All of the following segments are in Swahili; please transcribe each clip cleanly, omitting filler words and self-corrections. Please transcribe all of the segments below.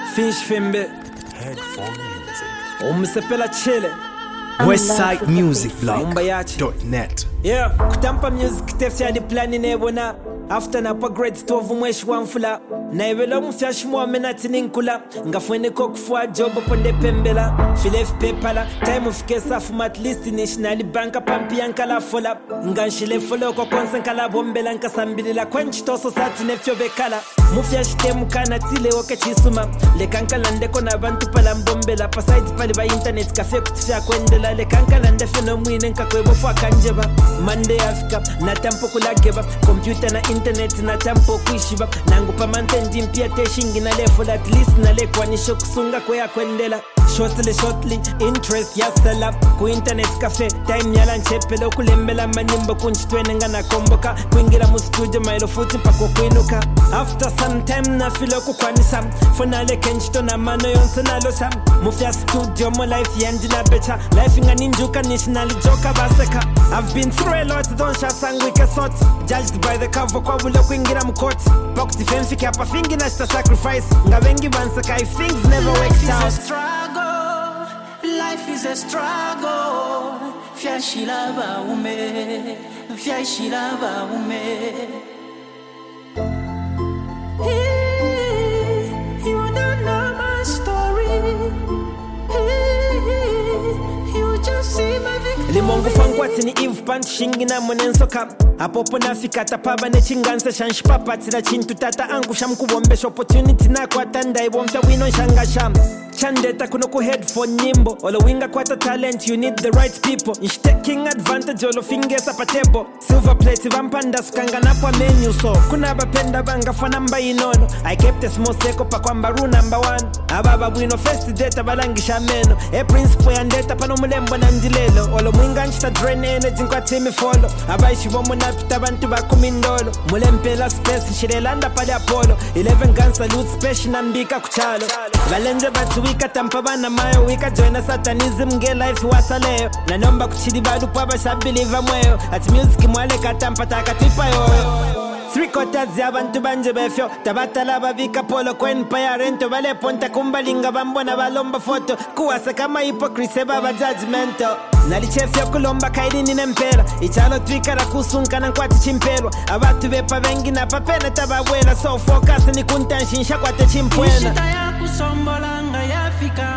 Fish Fimbe Umsepela Chile WestsideMusicBlog.net. Yeah, kutampa music tefya di plani nebona after na upgrade to vumweshi wanfula na evelo mfyashi muamenati ninkula ngafwene kokufua job ponde pembela filef pepala time ufike safu at least national bank pampi yankala fola nganshile folo ko konsenkala bombela nkasambilila kwenchi toso sati nefyo bekala mufyashi temukana tile okachisuma lekankala ndeko na bantu pala mbombela paside pali ba internet cafe kutifya kwendela lekankala ndefeno mwine nkakwebo fwa kanjeba Monday Africa na tempo kulageba computer na internet na tempo kuishiba nangu pamantendi mpia teshingi na level at least na lekwa nisho kusunga kwa kwendela shortly interest ya sala ku internet cafe time yala nchepelo kulembela manimbo kunchitwene ngana komboka kuingira mu studio mailo futi pako kwinuka after some time na filo kukwanisa fonale kenchito na mano yonse nalo sam mufya studio mo life yendi na becha life nganinjuka national joka baseka I've been through a lot don't shasang we sort judged by the cover kwa bulo kuingira mkoti box defense kapa fingi na sacrifice ngabengi bansaka if things never work out Life is a struggle. Fiashilaba ume. You don't know my story. You just see my victory. Limongu fangwati ni Eve Pant shingina monensoka Apopo nafika tapaba ne chinganse shanshpapa Tila chintu tata angu shamkubombesha opportunity na kwa tanda ibomfya wino shanga sham Chandeta kunoku headphone nyimbo Olo winga kwata talent you need the right people Ish taking advantage olo fingers apatebo Silver plate vampanda skanga napwa menu so Kuna bapenda banga fanamba inono I kept a small seko pa kwamba rule number 1 Ababa wino first data balangisha meno E principle ya ndeta pano mulembo na ndilelo Olo mwinga nchita drain energy nkwa timi follow Abaishi womo napita bantu bakumindolo Mulempela space nshirelanda pali Apollo 11 gun salute special na mbika kuchalo Valenze batu wika tampabana mayo wika joina satanism nge life wasaleo Na nomba kuchidi badu paba shabeliva mweo At music mwale katampa takatipa yoyo 3/4 y'abantu banje befyo tabatala babika polo kwen paya rento bale ponta kumbalinga bambona balomba foto kuwasa kama hypocrisy baba judgmento nalichefya kulomba kaidini nempera ichalo twikara kusunkana nkwati chimpelwa abatu bepa bengi na papena tabawela so focus ni kuntanshinsha kwate chimpwena Ishita ya kusombolanga yafika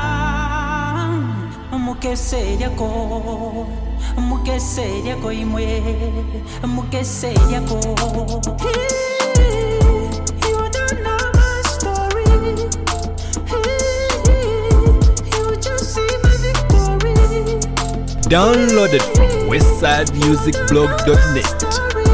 Mukese yako imwe Mukese yako You don't know my story You just see my victory Downloaded from WestsideMusicBlog.net.